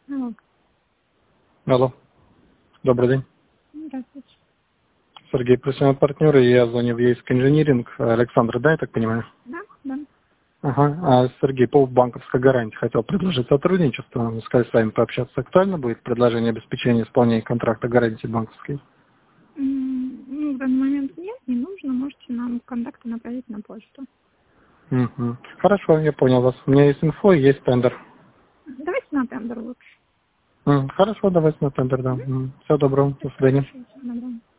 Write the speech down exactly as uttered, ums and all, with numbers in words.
Алло. Алло. Добрый день. Здравствуйте. Сергей, профессиональный партнер, и я звоню в Ейск Инжиниринг. Александр, да, я так понимаю? Да, да. Ага. А, Сергей, по банковской гарантии хотел предложить сотрудничество. Мы сказали, с вами пообщаться. Актуально будет предложение обеспечения исполнения контракта гарантии банковской? М, Ну, в данный момент нет, не нужно. Можете нам контакты направить на почту. Угу. Хорошо, я понял вас. У меня есть инфо, и есть тендер. Давайте на тендер лучше. М, Хорошо, давайте на тендер, да. Мгм. Всего доброго, до Спасибо свидания. большое. Всего доброго.